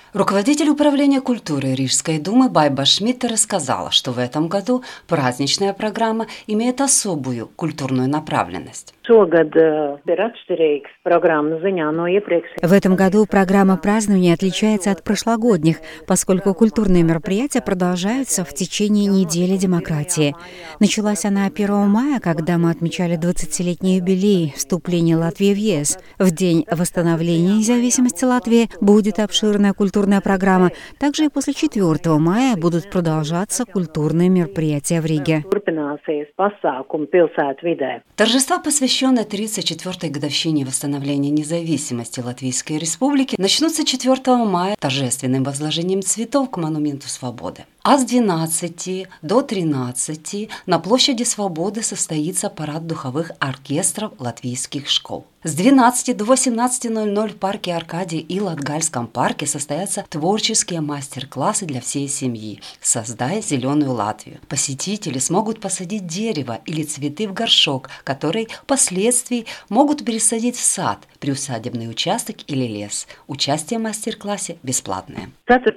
Руководитель управления культуры Рижской думы Байба Шмидт рассказала, что в этом году праздничная программа имеет особую культурную направленность. В этом году программа празднования отличается от прошлогодних, поскольку культурные мероприятия продолжаются в течение недели демократии. Началась она 1 мая, когда мы отмечали 20-летний юбилей вступления Латвии в ЕС. В день восстановления независимости Латвии будет обширная культурная программа. Также и после 4 мая будут продолжаться культурные мероприятия в Риге. Торжества, посвященные 34-й годовщине восстановления независимости Латвийской Республики, начнутся 4 мая торжественным возложением цветов к Монументу Свободы. А с 12 до 13 на площади Свободы состоится парад духовых оркестров латвийских школ. С 12 до 18:00 в парке Аркадии и Латгальском парке состоятся творческие мастер-классы для всей семьи «Создай зеленую Латвию». Посетители смогут посадить дерево или цветы в горшок, который впоследствии могут пересадить в сад, приусадебный участок или лес. Участие в мастер-классе бесплатное.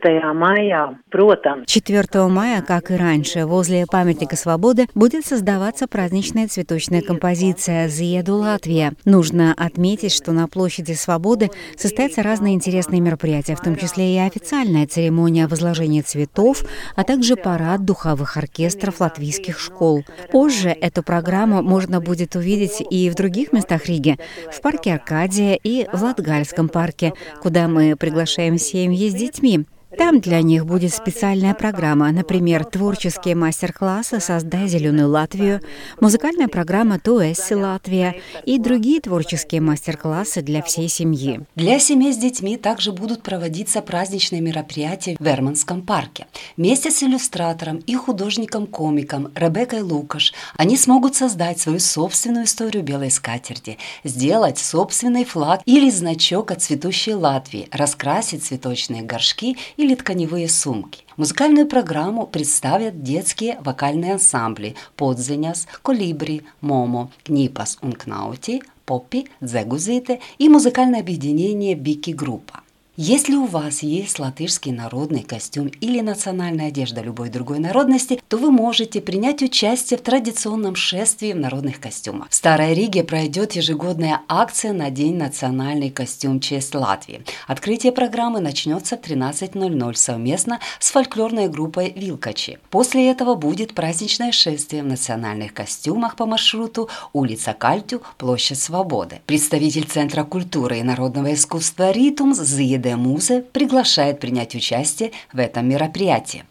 4 мая, как и раньше, возле памятника Свободы будет создаваться праздничная цветочная композиция «Зiedu Латвия». Нужно отметить, что на площади Свободы состоятся разные интересные мероприятия, в том числе и официальная церемония возложения цветов, а также парад духовых оркестров латвийских школ. Позже эту программу можно будет увидеть и в других местах Риги, в парке Аркадия и в Латгальском парке, куда мы приглашаем семьи с детьми. Там для них будет специальная программа, например, творческие мастер-классы «Создай зеленую Латвию», музыкальная программа «Tu esi Латвия» и другие творческие мастер-классы для всей семьи. Для семей с детьми также будут проводиться праздничные мероприятия в Верманском парке. Вместе с иллюстратором и художником-комиком Ребеккой Лукаш они смогут создать свою собственную историю белой скатерти, сделать собственный флаг или значок от цветущей Латвии, раскрасить цветочные горшки или тканевые сумки. Музыкальную программу представят детские вокальные ансамбли «Подзеняс», «Колибри», «Момо», «Книпас Ункнаути», «Поппи», «Дзегузите» и музыкальное объединение «Бики-группа». Если у вас есть латышский народный костюм или национальная одежда любой другой народности, то вы можете принять участие в традиционном шествии в народных костюмах. В Старой Риге пройдет ежегодная акция на День национальный костюм «Честь Латвии». Открытие программы начнется в 13:00 совместно с фольклорной группой «Вилкачи». После этого будет праздничное шествие в национальных костюмах по маршруту улица Кальтю, площадь Свободы. Представитель Центра культуры и народного искусства «Ритум» Зиеде Музе приглашает принять участие в этом мероприятии.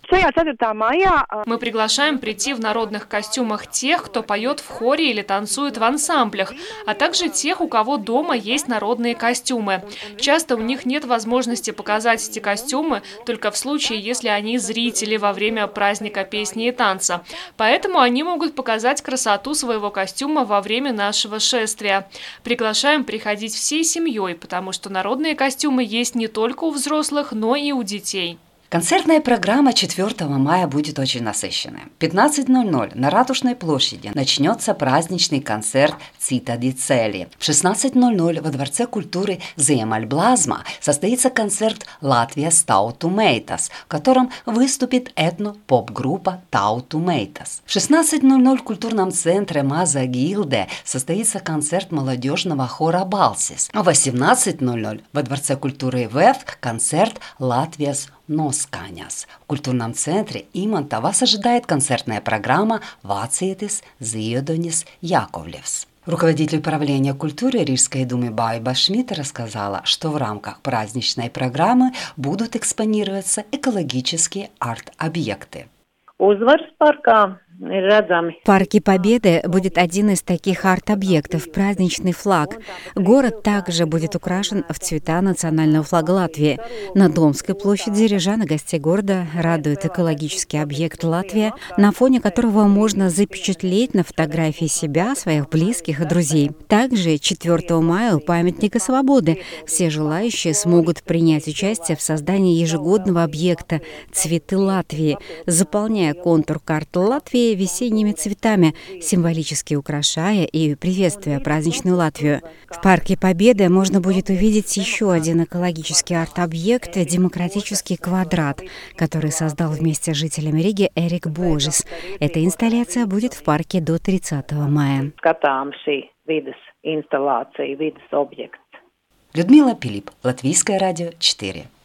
Мы приглашаем прийти в народных костюмах тех, кто поет в хоре или танцует в ансамблях, а также тех, у кого дома есть народные костюмы. Часто у них нет возможности показать эти костюмы только в случае, если они зрители во время праздника песни и танца. Поэтому они могут показать красоту своего костюма во время нашего шествия. Приглашаем приходить всей семьей, потому что народные костюмы есть не только у взрослых, но и у детей. Концертная программа 4 мая будет очень насыщенная. В 15:00 на Ратушной площади начнется праздничный концерт «Цита ди Цели». В 16:00 во Дворце культуры Зиемальблазма состоится концерт «Латвия Tautu Meitas», в котором выступит этно-поп-группа Tautu Meitas. В 16:00 в культурном центре Маза Гилде состоится концерт молодежного хора «Балсис». В 18:00 во Дворце культуры ВЭФ концерт «Латвияс Носканяс». В культурном центре Иманта вас ожидает концертная программа «Вациетис Зиедонис Яковлевс». Руководитель управления культуры Рижской думы Байба Шмидт рассказала, что в рамках праздничной программы будут экспонироваться экологические арт-объекты. В парке Победы будет один из таких арт-объектов – праздничный флаг. Город также будет украшен в цвета национального флага Латвии. На Домской площади рижан и гостей города радует экологический объект «Латвия», на фоне которого можно запечатлеть на фотографии себя, своих близких и друзей. Также 4 мая у памятника Свободы все желающие смогут принять участие в создании ежегодного объекта «Цветы Латвии», заполняя контур карты Латвии или весенними цветами, символически украшая и приветствуя праздничную Латвию. В Парке Победы можно будет увидеть еще один экологический арт-объект – демократический квадрат, который создал вместе с жителями Риги Эрик Божис. Эта инсталляция будет в парке до 30 мая. Людмила Пилип, Латвийское радио 4.